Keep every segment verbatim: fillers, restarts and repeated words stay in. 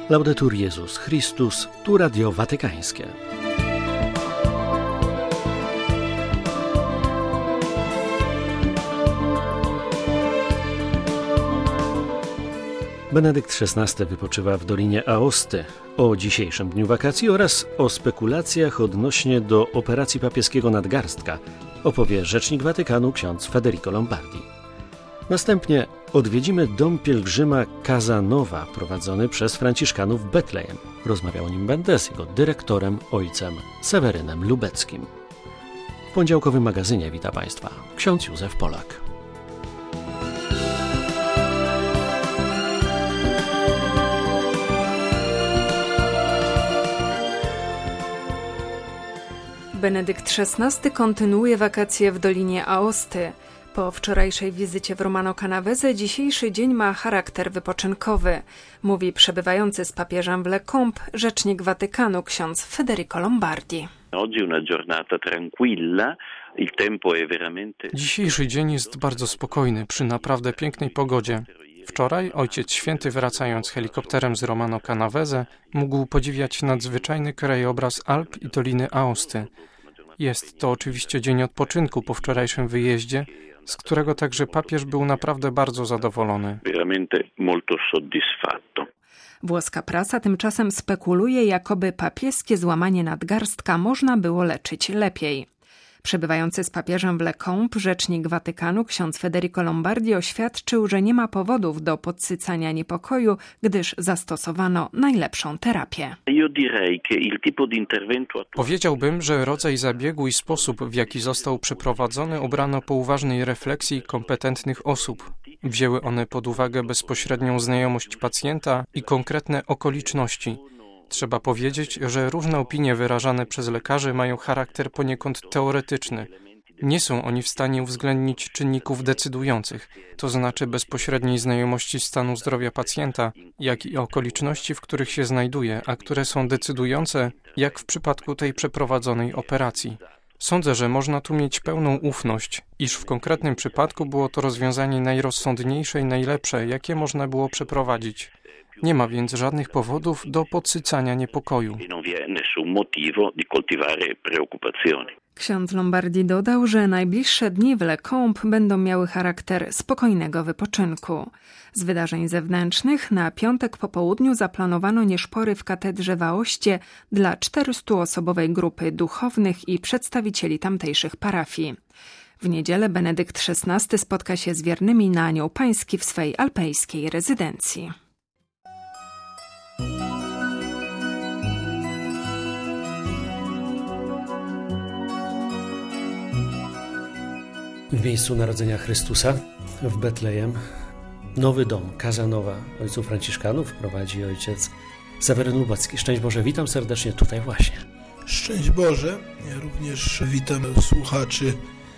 Laudetur Jezus Chrystus, tu Radio Watykańskie. Benedykt szesnasty wypoczywa w Dolinie Aosty. O dzisiejszym dniu wakacji oraz o spekulacjach odnośnie do operacji papieskiego Nadgarstka opowie rzecznik Watykanu ksiądz Federico Lombardi. Następnie odwiedzimy dom pielgrzyma Casa Nova prowadzony przez Franciszkanów w Betlejem. Rozmawiał o nim będę z jego dyrektorem, ojcem Sewerynem Lubeckim. W poniedziałkowym magazynie wita Państwa ksiądz Józef Polak. Benedykt szesnasty kontynuuje wakacje w Dolinie Aosty. Po wczorajszej wizycie w Romano Canavese dzisiejszy dzień ma charakter wypoczynkowy, mówi przebywający z papieżem w Le Combe rzecznik Watykanu ksiądz Federico Lombardi. Dzisiejszy dzień jest bardzo spokojny przy naprawdę pięknej pogodzie. Wczoraj Ojciec Święty, wracając helikopterem z Romano Canavese, mógł podziwiać nadzwyczajny krajobraz Alp i Doliny Aosty. Jest to oczywiście dzień odpoczynku po wczorajszym wyjeździe, z którego także papież był naprawdę bardzo zadowolony. Włoska prasa tymczasem spekuluje, jakoby papieskie złamanie nadgarstka można było leczyć lepiej. Przebywający z papieżem w Le Combe rzecznik Watykanu ksiądz Federico Lombardi oświadczył, że nie ma powodów do podsycania niepokoju, gdyż zastosowano najlepszą terapię. Powiedziałbym, że rodzaj zabiegu i sposób, w jaki został przeprowadzony, obrano po uważnej refleksji kompetentnych osób. Wzięły one pod uwagę bezpośrednią znajomość pacjenta i konkretne okoliczności. Trzeba powiedzieć, że różne opinie wyrażane przez lekarzy mają charakter poniekąd teoretyczny. Nie są oni w stanie uwzględnić czynników decydujących, to znaczy bezpośredniej znajomości stanu zdrowia pacjenta, jak i okoliczności, w których się znajduje, a które są decydujące, jak w przypadku tej przeprowadzonej operacji. Sądzę, że można tu mieć pełną ufność, iż w konkretnym przypadku było to rozwiązanie najrozsądniejsze i najlepsze, jakie można było przeprowadzić. Nie ma więc żadnych powodów do podsycania niepokoju. Ksiądz Lombardi dodał, że najbliższe dni w Le Combe będą miały charakter spokojnego wypoczynku. Z wydarzeń zewnętrznych na piątek po południu zaplanowano nieszpory w katedrze w Aoście dla czterystuosobowej grupy duchownych i przedstawicieli tamtejszych parafii. W niedzielę Benedykt szesnasty spotka się z wiernymi na Anioł Pański w swej alpejskiej rezydencji. W miejscu narodzenia Chrystusa w Betlejem nowy dom, Casa Nova ojców Franciszkanów prowadzi ojciec Seweryn Lubecki. Szczęść Boże, witam serdecznie tutaj właśnie. Szczęść Boże, ja również witam słuchaczy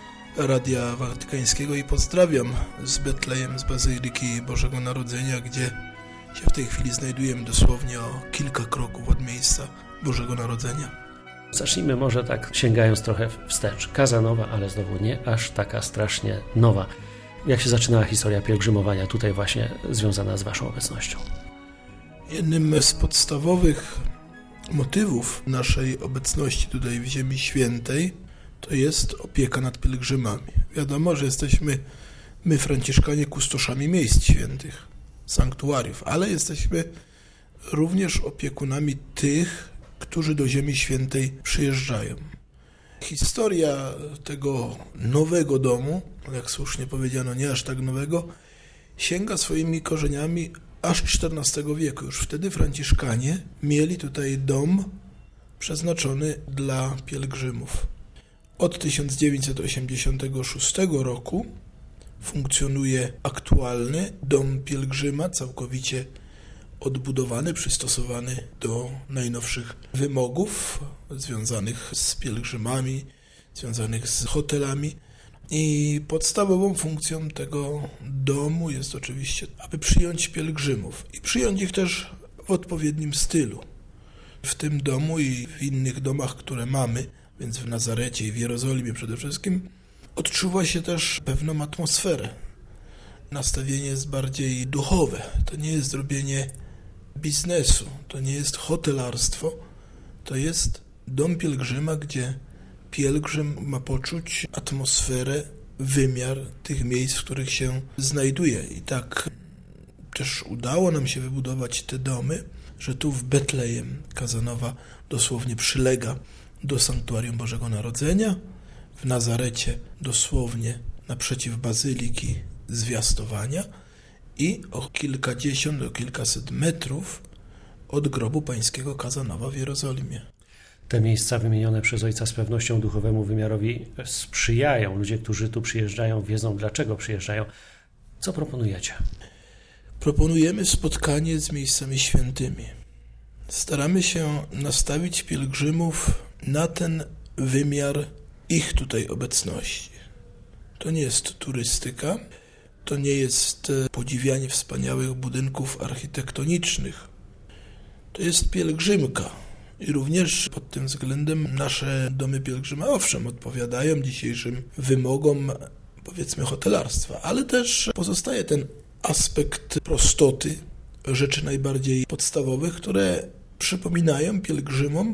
Radia Watykańskiego i pozdrawiam z Betlejem, z Bazyliki Bożego Narodzenia, gdzie się w tej chwili znajdujemy dosłownie o kilka kroków od miejsca Bożego Narodzenia. Zacznijmy może tak sięgając trochę wstecz. Casa Nova, ale znowu nie aż taka strasznie nowa. Jak się zaczynała historia pielgrzymowania tutaj właśnie związana z Waszą obecnością? Jednym z podstawowych motywów naszej obecności tutaj w Ziemi Świętej to jest opieka nad pielgrzymami. Wiadomo, że jesteśmy my, Franciszkanie, kustoszami miejsc świętych, sanktuariów, ale jesteśmy również opiekunami tych, którzy do Ziemi Świętej przyjeżdżają. Historia tego nowego domu, jak słusznie powiedziano, nie aż tak nowego, sięga swoimi korzeniami aż czternastego wieku. Już wtedy Franciszkanie mieli tutaj dom przeznaczony dla pielgrzymów. Od tysiąc dziewięćset osiemdziesiątego szóstego roku funkcjonuje aktualny dom pielgrzyma, całkowicie odbudowany, przystosowany do najnowszych wymogów związanych z pielgrzymami, związanych z hotelami. I podstawową funkcją tego domu jest oczywiście, aby przyjąć pielgrzymów i przyjąć ich też w odpowiednim stylu. W tym domu i w innych domach, które mamy, więc w Nazarecie i w Jerozolimie przede wszystkim, odczuwa się też pewną atmosferę. Nastawienie jest bardziej duchowe. To nie jest robienie biznesu, to nie jest hotelarstwo, to jest dom pielgrzyma, gdzie pielgrzym ma poczuć atmosferę, wymiar tych miejsc, w których się znajduje. I tak też udało nam się wybudować te domy, że tu w Betlejem Kazanowa dosłownie przylega do Sanktuarium Bożego Narodzenia, w Nazarecie dosłownie naprzeciw Bazyliki Zwiastowania i o kilkadziesiąt, o kilkaset metrów od grobu pańskiego Kazanowa w Jerozolimie. Te miejsca wymienione przez ojca z pewnością duchowemu wymiarowi sprzyjają. Ludzie, którzy tu przyjeżdżają, wiedzą, dlaczego przyjeżdżają. Co proponujecie? Proponujemy spotkanie z miejscami świętymi. Staramy się nastawić pielgrzymów na ten wymiar ich tutaj obecności. To nie jest turystyka, to nie jest podziwianie wspaniałych budynków architektonicznych. To jest pielgrzymka. I również pod tym względem nasze domy pielgrzyma, owszem, odpowiadają dzisiejszym wymogom, powiedzmy, hotelarstwa, ale też pozostaje ten aspekt prostoty, rzeczy najbardziej podstawowych, które przypominają pielgrzymom,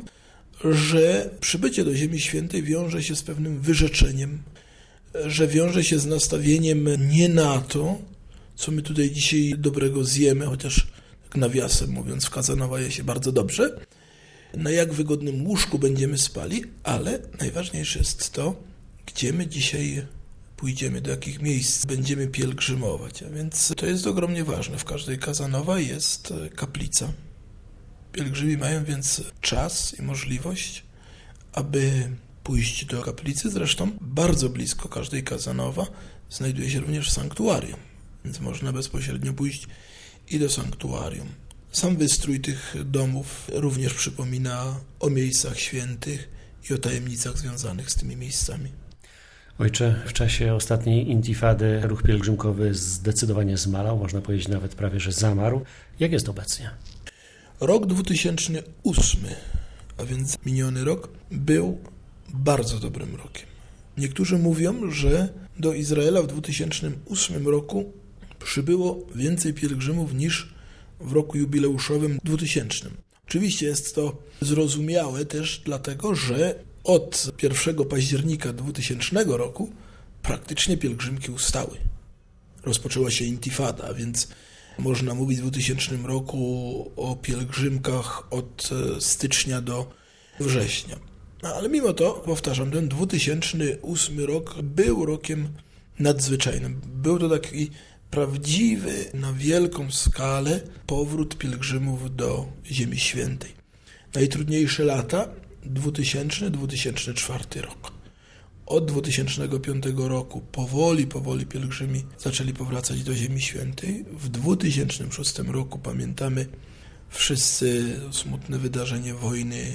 że przybycie do Ziemi Świętej wiąże się z pewnym wyrzeczeniem, że wiąże się z nastawieniem nie na to, co my tutaj dzisiaj dobrego zjemy, chociaż tak nawiasem mówiąc, w Kazanowa je się bardzo dobrze, na jak wygodnym łóżku będziemy spali, ale najważniejsze jest to, gdzie my dzisiaj pójdziemy, do jakich miejsc będziemy pielgrzymować. A więc to jest ogromnie ważne. W każdej Kazanowa jest kaplica. Pielgrzymi mają więc czas i możliwość, aby pójść do kaplicy. Zresztą bardzo blisko każdej Kazanowa znajduje się również sanktuarium, więc można bezpośrednio pójść i do sanktuarium. Sam wystrój tych domów również przypomina o miejscach świętych i o tajemnicach związanych z tymi miejscami. Ojcze, w czasie ostatniej intifady ruch pielgrzymkowy zdecydowanie zmalał, można powiedzieć nawet prawie, że zamarł. Jak jest obecnie? Rok dwa tysiące ósmy, a więc miniony rok, był bardzo dobrym rokiem. Niektórzy mówią, że do Izraela w dwa tysiące ósmym roku przybyło więcej pielgrzymów niż w roku jubileuszowym dwutysięcznym. Oczywiście jest to zrozumiałe też dlatego, że od pierwszego października dwutysięcznego roku praktycznie pielgrzymki ustały. Rozpoczęła się intifada, a więc można mówić w dwutysięcznym roku o pielgrzymkach od stycznia do września. No, ale mimo to, powtarzam, ten dwa tysiące ósmy rok był rokiem nadzwyczajnym. Był to taki prawdziwy, na wielką skalę powrót pielgrzymów do Ziemi Świętej. Najtrudniejsze lata dwutysięczny do dwa tysiące czwartego rok. Od dwutysięcznego piątego roku powoli, powoli pielgrzymi zaczęli powracać do Ziemi Świętej. W dwa tysiące szóstym roku pamiętamy wszyscy smutne wydarzenie wojny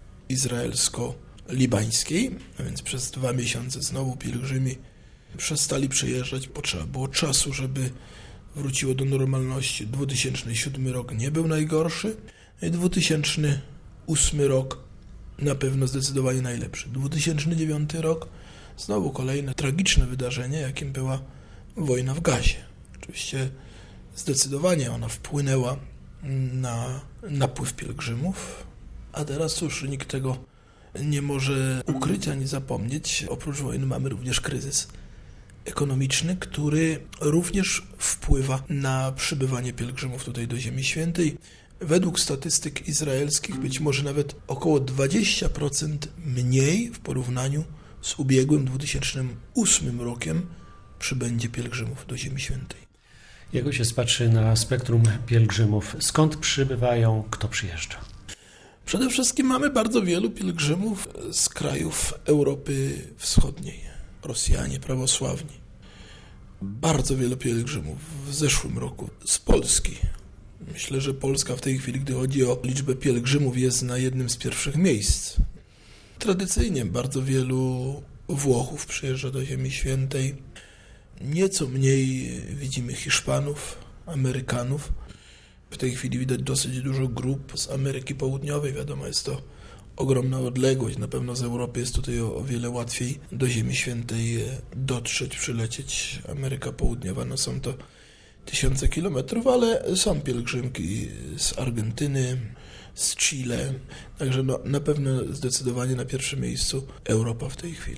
izraelsko-libańskiej, a więc przez dwa miesiące znowu pielgrzymi przestali przejeżdżać, bo trzeba było czasu, żeby wróciło do normalności. dwa tysiące siódmy rok nie był najgorszy, i dwa tysiące ósmy rok na pewno zdecydowanie najlepszy. dwa tysiące dziewiąty rok znowu kolejne tragiczne wydarzenie, jakim była wojna w Gazie. Oczywiście zdecydowanie ona wpłynęła na napływ pielgrzymów, a teraz cóż, nikt tego nie może ukryć ani zapomnieć. Oprócz wojny mamy również kryzys ekonomiczny, który również wpływa na przybywanie pielgrzymów tutaj do Ziemi Świętej. Według statystyk izraelskich być może nawet około dwadzieścia procent mniej w porównaniu z ubiegłym dwa tysiące ósmym rokiem przybędzie pielgrzymów do Ziemi Świętej. Jak się spatrzy na spektrum pielgrzymów, skąd przybywają, kto przyjeżdża? Przede wszystkim mamy bardzo wielu pielgrzymów z krajów Europy Wschodniej. Rosjanie prawosławni. Bardzo wielu pielgrzymów w zeszłym roku z Polski. Myślę, że Polska w tej chwili, gdy chodzi o liczbę pielgrzymów, jest na jednym z pierwszych miejsc. Tradycyjnie bardzo wielu Włochów przyjeżdża do Ziemi Świętej. Nieco mniej widzimy Hiszpanów, Amerykanów. W tej chwili widać dosyć dużo grup z Ameryki Południowej. Wiadomo, jest to ogromna odległość. Na pewno z Europy jest tutaj o, o wiele łatwiej do Ziemi Świętej dotrzeć, przylecieć. Ameryka Południowa, no są to tysiące kilometrów, ale są pielgrzymki z Argentyny, z Chile, także no, na pewno zdecydowanie na pierwszym miejscu Europa w tej chwili.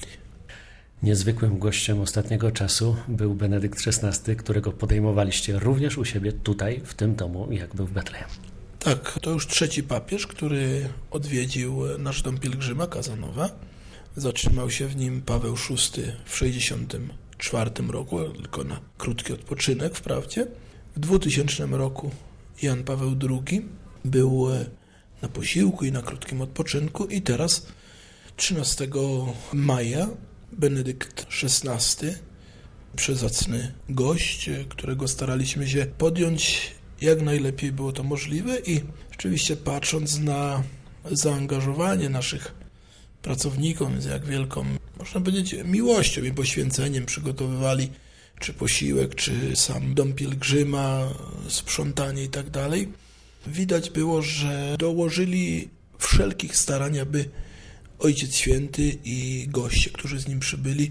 Niezwykłym gościem ostatniego czasu był Benedykt szesnasty, którego podejmowaliście również u siebie tutaj, w tym domu, jak był w Betlejem. Tak, to już trzeci papież, który odwiedził nasz dom pielgrzyma Kazanowa. Zatrzymał się w nim Paweł szósty w sześćdziesiątym czwartym roku, tylko na krótki odpoczynek wprawdzie. W dwutysięcznym roku Jan Paweł drugi był na posiłku i na krótkim odpoczynku i teraz trzynastego maja Benedykt szesnasty, przezacny gość, którego staraliśmy się podjąć jak najlepiej było to możliwe i rzeczywiście patrząc na zaangażowanie naszych pracowników, z jak wielką, można powiedzieć, miłością i poświęceniem przygotowywali czy posiłek, czy sam dom pielgrzyma, sprzątanie i tak dalej, widać było, że dołożyli wszelkich starań, aby Ojciec Święty i goście, którzy z nim przybyli,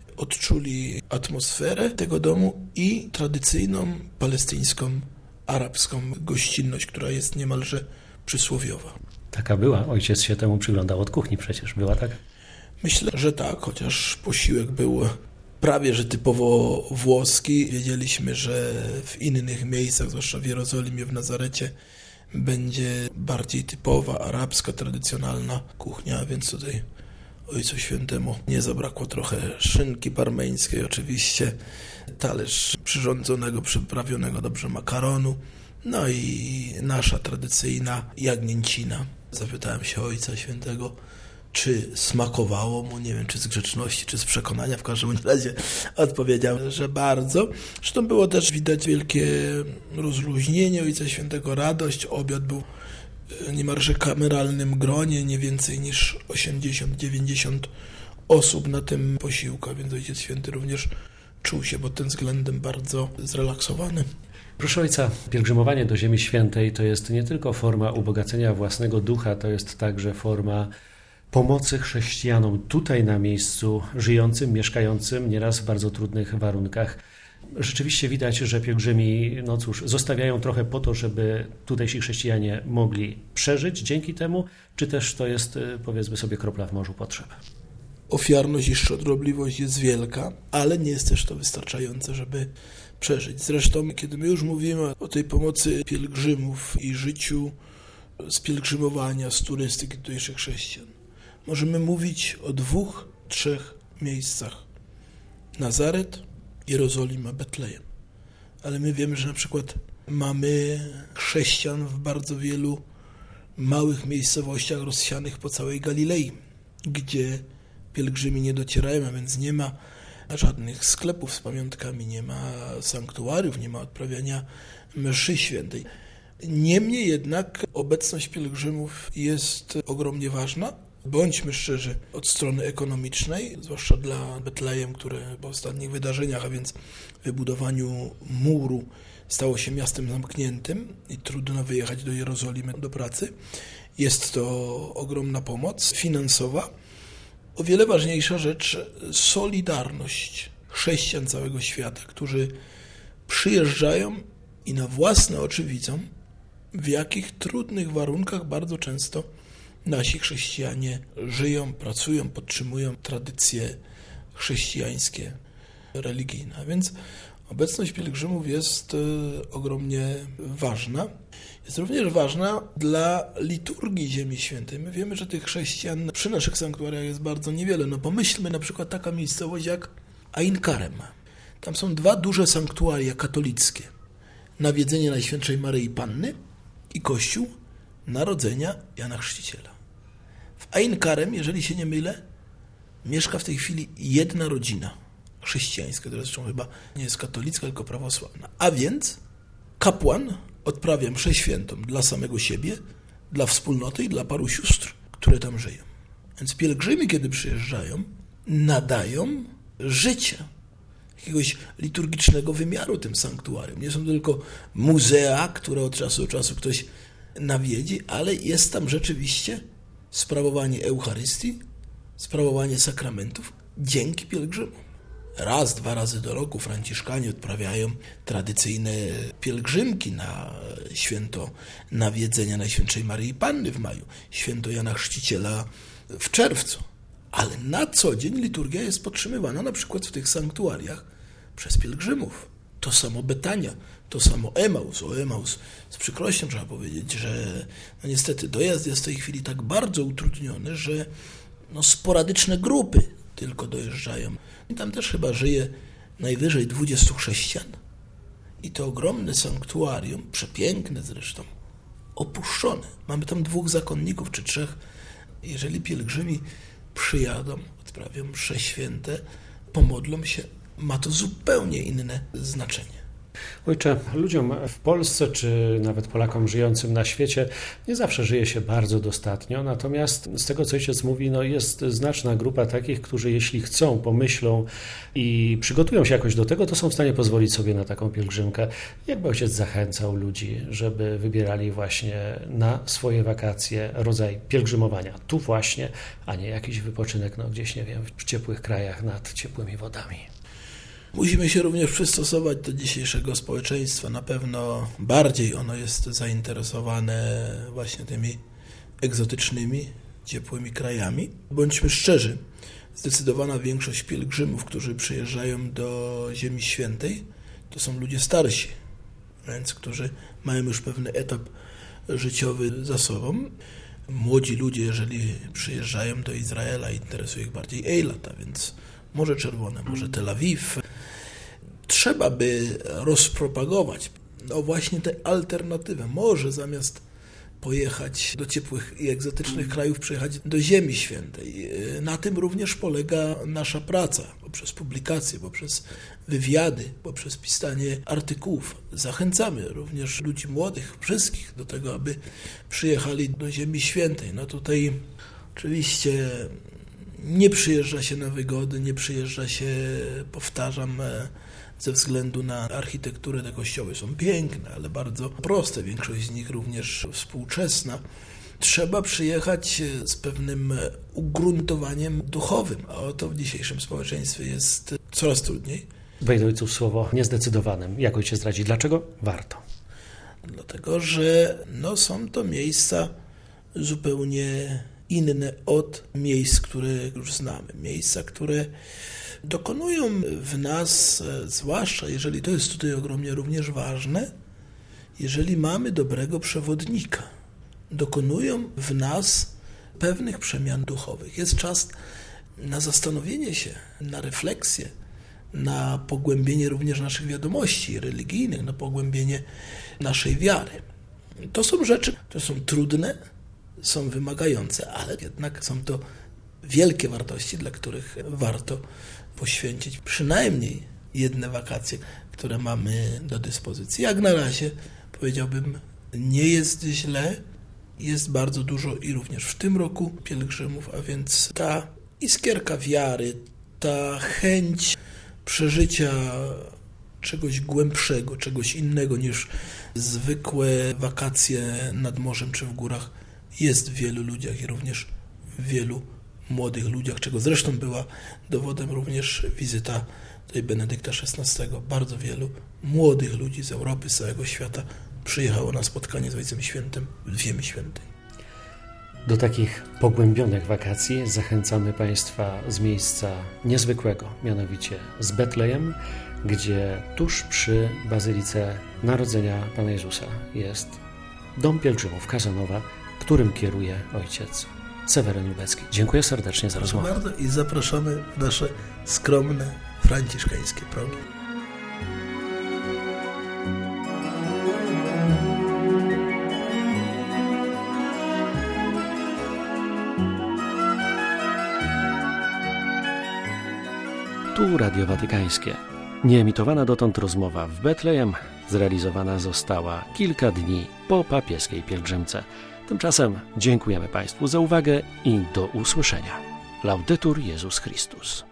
odczuli atmosferę tego domu i tradycyjną palestyńską, arabską gościnność, która jest niemalże przysłowiowa. Taka była. Ojciec się temu przyglądał od kuchni przecież. Była tak? Myślę, że tak, chociaż posiłek był prawie że typowo włoski. Wiedzieliśmy, że w innych miejscach, zwłaszcza w Jerozolimie, w Nazarecie, będzie bardziej typowa, arabska, tradycjonalna kuchnia, więc tutaj Ojcu Świętemu nie zabrakło trochę szynki parmeńskiej, oczywiście talerz przyrządzonego, przyprawionego dobrze makaronu, no i nasza tradycyjna jagnięcina. Zapytałem się Ojca Świętego, czy smakowało mu, nie wiem, czy z grzeczności, czy z przekonania, w każdym razie odpowiedział, że bardzo. Zresztą było też widać wielkie rozluźnienie Ojca Świętego, radość. Obiad był w niemalże kameralnym gronie, nie więcej niż osiemdziesiąt dziewięćdziesiąt osób na tym posiłku, więc Ojciec Święty również czuł się pod tym względem bardzo zrelaksowany. Proszę Ojca, pielgrzymowanie do Ziemi Świętej to jest nie tylko forma ubogacenia własnego ducha, to jest także forma pomocy chrześcijanom tutaj na miejscu, żyjącym, mieszkającym nieraz w bardzo trudnych warunkach. Rzeczywiście widać, że pielgrzymi, no cóż, zostawiają trochę po to, żeby tutejsi chrześcijanie mogli przeżyć dzięki temu, czy też to jest, powiedzmy sobie, kropla w morzu potrzeb. Ofiarność i szczodrobliwość jest wielka, ale nie jest też to wystarczające, żeby przeżyć. Zresztą, kiedy my już mówimy o tej pomocy pielgrzymów i życiu z pielgrzymowania, z turystyki tutejszych chrześcijan, możemy mówić o dwóch, trzech miejscach. Nazaret, Jerozolima, Betlejem. Ale my wiemy, że na przykład mamy chrześcijan w bardzo wielu małych miejscowościach rozsianych po całej Galilei, gdzie pielgrzymi nie docierają, a więc nie ma żadnych sklepów z pamiątkami, nie ma sanktuariów, nie ma odprawiania mszy świętej. Niemniej jednak obecność pielgrzymów jest ogromnie ważna. Bądźmy szczerzy, od strony ekonomicznej, zwłaszcza dla Betlejem, które po ostatnich wydarzeniach, a więc wybudowaniu muru, stało się miastem zamkniętym i trudno wyjechać do Jerozolimy do pracy. Jest to ogromna pomoc finansowa. O wiele ważniejsza rzecz, solidarność chrześcijan całego świata, którzy przyjeżdżają i na własne oczy widzą, w jakich trudnych warunkach bardzo często nasi chrześcijanie żyją, pracują, podtrzymują tradycje chrześcijańskie, religijne. A więc obecność pielgrzymów jest ogromnie ważna. Jest również ważna dla liturgii Ziemi Świętej. My wiemy, że tych chrześcijan przy naszych sanktuariach jest bardzo niewiele. No pomyślmy na przykład taka miejscowość jak Ain Karem. Tam są dwa duże sanktuaria katolickie. Nawiedzenie Najświętszej Maryi Panny i Kościół Narodzenia Jana Chrzciciela. W Ain Karem, jeżeli się nie mylę, mieszka w tej chwili jedna rodzina chrześcijańska, która zresztą chyba nie jest katolicka, tylko prawosławna. A więc kapłan odprawia mszę świętą dla samego siebie, dla wspólnoty i dla paru sióstr, które tam żyją. Więc pielgrzymi, kiedy przyjeżdżają, nadają życia, jakiegoś liturgicznego wymiaru tym sanktuarium. Nie są tylko muzea, które od czasu do czasu ktoś nawiedzi, ale jest tam rzeczywiście sprawowanie Eucharystii, sprawowanie sakramentów dzięki pielgrzymom. raz, dwa razy do roku Franciszkanie odprawiają tradycyjne pielgrzymki na święto Nawiedzenia Najświętszej Maryi Panny w maju, święto Jana Chrzciciela w czerwcu. Ale na co dzień liturgia jest podtrzymywana na przykład w tych sanktuariach przez pielgrzymów. To samo Betania, to samo Emaus. O Emaus z przykrością trzeba powiedzieć, że no niestety dojazd jest w tej chwili tak bardzo utrudniony, że no sporadyczne grupy tylko dojeżdżają. I tam też chyba żyje najwyżej dwudziestu chrześcijan. I to ogromne sanktuarium, przepiękne zresztą, opuszczone. Mamy tam dwóch zakonników czy trzech. Jeżeli pielgrzymi przyjadą, odprawią msze święte, pomodlą się, ma to zupełnie inne znaczenie. Ojcze, ludziom w Polsce, czy nawet Polakom żyjącym na świecie nie zawsze żyje się bardzo dostatnio, natomiast z tego, co ojciec mówi, no jest znaczna grupa takich, którzy jeśli chcą, pomyślą i przygotują się jakoś do tego, to są w stanie pozwolić sobie na taką pielgrzymkę. Jakby ojciec zachęcał ludzi, żeby wybierali właśnie na swoje wakacje rodzaj pielgrzymowania tu właśnie, a nie jakiś wypoczynek, no gdzieś, nie wiem, w ciepłych krajach nad ciepłymi wodami. Musimy się również przystosować do dzisiejszego społeczeństwa. Na pewno bardziej ono jest zainteresowane właśnie tymi egzotycznymi, ciepłymi krajami. Bądźmy szczerzy, zdecydowana większość pielgrzymów, którzy przyjeżdżają do Ziemi Świętej, to są ludzie starsi, więc którzy mają już pewien etap życiowy za sobą. Młodzi ludzie, jeżeli przyjeżdżają do Izraela, interesuje ich bardziej Eilat, a więc Morze Czerwone, może Tel Awiw. Trzeba by rozpropagować no właśnie tę alternatywę. Może zamiast pojechać do ciepłych i egzotycznych krajów, przyjechać do Ziemi Świętej. Na tym również polega nasza praca, poprzez publikacje, poprzez wywiady, poprzez pisanie artykułów. Zachęcamy również ludzi młodych, wszystkich do tego, aby przyjechali do Ziemi Świętej. No tutaj oczywiście nie przyjeżdża się na wygody, nie przyjeżdża się, powtarzam, ze względu na architekturę. Te kościoły są piękne, ale bardzo proste, większość z nich również współczesna. Trzeba przyjechać z pewnym ugruntowaniem duchowym, a oto w dzisiejszym społeczeństwie jest coraz trudniej. Wejdę ojców słowo niezdecydowanym. Jak ojciec zdradzi? Dlaczego? Warto. Dlatego, że no, są to miejsca zupełnie inne od miejsc, które już znamy. Miejsca, które dokonują w nas, zwłaszcza jeżeli to jest tutaj ogromnie również ważne, jeżeli mamy dobrego przewodnika, dokonują w nas pewnych przemian duchowych. Jest czas na zastanowienie się, na refleksję, na pogłębienie również naszych wiadomości religijnych, na pogłębienie naszej wiary. To są rzeczy, które są trudne, są wymagające, ale jednak są to wielkie wartości, dla których warto poświęcić przynajmniej jedne wakacje, które mamy do dyspozycji. Jak na razie powiedziałbym, nie jest źle, jest bardzo dużo i również w tym roku pielgrzymów, a więc ta iskierka wiary, ta chęć przeżycia czegoś głębszego, czegoś innego niż zwykłe wakacje nad morzem czy w górach jest w wielu ludziach i również w wielu młodych ludziach, czego zresztą była dowodem również wizyta tutaj Benedykta szesnastego. Bardzo wielu młodych ludzi z Europy, z całego świata przyjechało na spotkanie z Ojcem Świętym w Ziemi Świętej. Do takich pogłębionych wakacji zachęcamy Państwa z miejsca niezwykłego, mianowicie z Betlejem, gdzie tuż przy Bazylice Narodzenia Pana Jezusa jest Dom Pielgrzymów Kazanowa, którym kieruje ojciec Seweryn Lubecki. Dziękuję serdecznie za rozmowę. Bardzo i zapraszamy w nasze skromne, franciszkańskie progi. Tu Radio Watykańskie. Nieemitowana dotąd rozmowa w Betlejem zrealizowana została kilka dni po papieskiej pielgrzymce. Tymczasem dziękujemy Państwu za uwagę i do usłyszenia. Laudetur Jezus Chrystus.